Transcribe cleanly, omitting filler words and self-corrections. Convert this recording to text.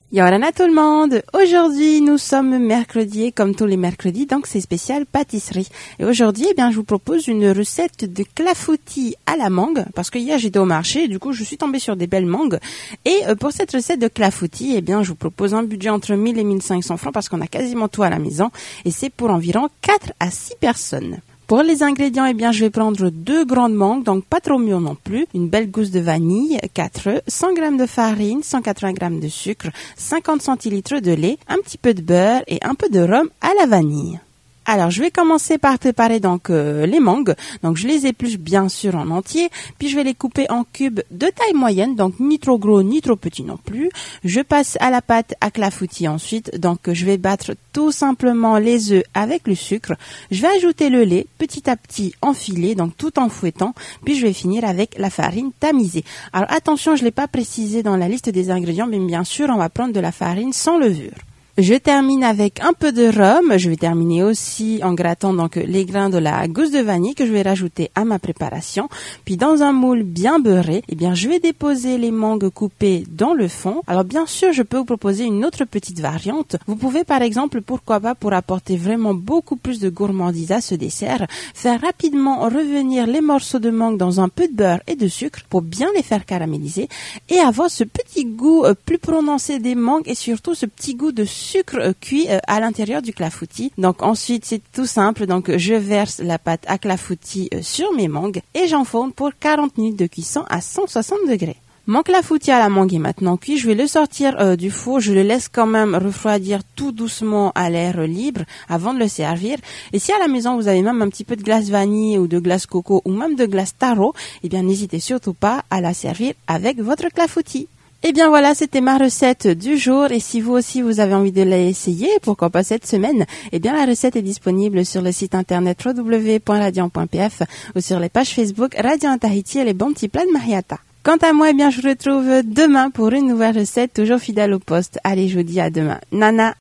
Yorana tout le monde! Aujourd'hui, nous sommes mercredi et comme tous les mercredis, donc c'est spécial pâtisserie. Et aujourd'hui, je vous propose une recette de clafoutis à la mangue, parce que hier j'étais au marché, et du coup je suis tombée sur des belles mangues. Et pour cette recette de clafoutis, je vous propose un budget entre 1000 et 1500 francs, parce qu'on a quasiment tout à la maison, et c'est pour environ 4 à 6 personnes. Pour les ingrédients, je vais prendre 2 grandes mangues, donc pas trop mûres non plus, une belle gousse de vanille, 4 œufs, 100 g de farine, 180 g de sucre, 50 centilitres de lait, un petit peu de beurre et un peu de rhum à la vanille. Alors, je vais commencer par préparer les mangues. Donc, je les épluche bien sûr en entier, puis je vais les couper en cubes de taille moyenne, donc ni trop gros ni trop petits non plus. Je passe à la pâte à clafoutis ensuite. Donc, je vais battre tout simplement les œufs avec le sucre. Je vais ajouter le lait petit à petit en filet, donc tout en fouettant. Puis, je vais finir avec la farine tamisée. Alors, attention, je l'ai pas précisé dans la liste des ingrédients, mais bien sûr, on va prendre de la farine sans levure. Je termine avec un peu de rhum. Je vais terminer aussi en grattant les grains de la gousse de vanille que je vais rajouter à ma préparation. Puis dans un moule bien beurré, je vais déposer les mangues coupées dans le fond. Alors bien sûr, je peux vous proposer une autre petite variante. Vous pouvez par exemple, pourquoi pas, pour apporter vraiment beaucoup plus de gourmandise à ce dessert, faire rapidement revenir les morceaux de mangue dans un peu de beurre et de sucre pour bien les faire caraméliser et avoir ce petit goût plus prononcé des mangues et surtout ce petit goût de sucre cuit à l'intérieur du clafoutis. Donc ensuite, c'est tout simple. Donc je verse la pâte à clafoutis sur mes mangues et j'enfourne pour 40 minutes de cuisson à 160 degrés. Mon clafoutis à la mangue est maintenant cuit. Je vais le sortir du four. Je le laisse quand même refroidir tout doucement à l'air libre avant de le servir. Et si à la maison vous avez même un petit peu de glace vanille ou de glace coco ou même de glace taro, n'hésitez surtout pas à la servir avec votre clafoutis. Voilà, c'était ma recette du jour et si vous aussi vous avez envie de l'essayer, pourquoi pas cette semaine, la recette est disponible sur le site internet www.radiant.pf ou sur les pages Facebook Radio Tahiti et les bons petits plats de Mariata. Quant à moi, je vous retrouve demain pour une nouvelle recette, toujours fidèle au poste. Allez, je vous dis à demain. Nana!